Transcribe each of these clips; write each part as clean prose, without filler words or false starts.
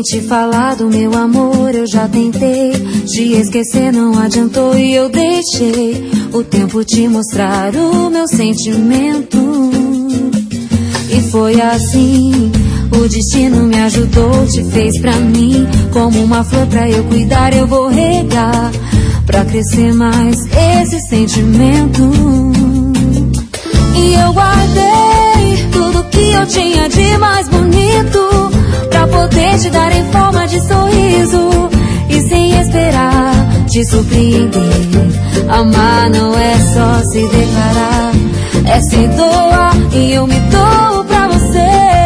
Nem te falar do meu amor, eu já tentei. Te esquecer não adiantou e eu deixei o tempo te mostrar o meu sentimento. E foi assim, o destino me ajudou, te fez pra mim. Como uma flor pra eu cuidar, eu vou regar, pra crescer mais esse sentimento. E eu guardei tudo que eu tinha de mais bonito, pra poder te dar em forma de sorriso. E sem esperar te surpreender. Amar não é só se declarar, é se doar, e eu me dou pra você.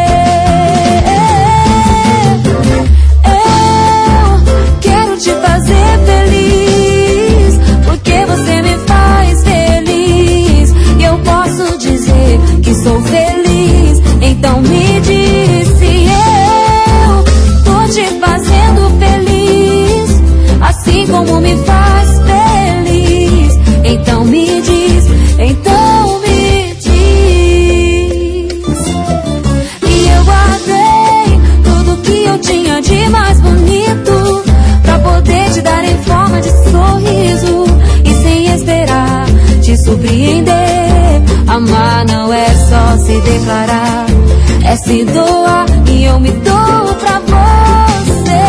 Eu quero te fazer feliz, porque você me faz feliz. E eu posso dizer que sou feliz, então me diz se eu tô te fazendo feliz, assim como me faz feliz. Então me diz, então me diz. E eu guardei tudo que eu tinha de mais bonito, pra poder te dar em forma de sorriso. E sem esperar te surpreender. Amar não é só se declarar, é se doar, e eu me dou pra você.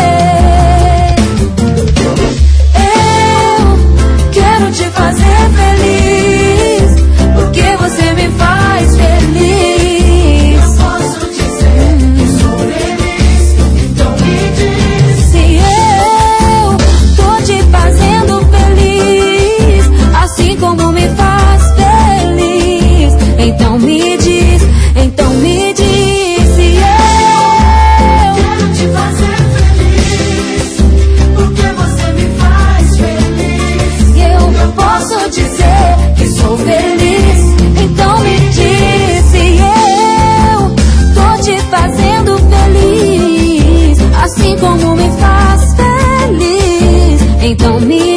Eu quero te fazer feliz, porque você me faz feliz. Eu posso dizer que sou feliz, então me diz se eu tô te fazendo feliz, assim como me faz feliz. Então me diz, então me diz se eu quero te fazer feliz, porque você me faz feliz. eu posso dizer que sou feliz. Então me diz se eu tô te fazendo feliz, assim como me faz feliz. Então me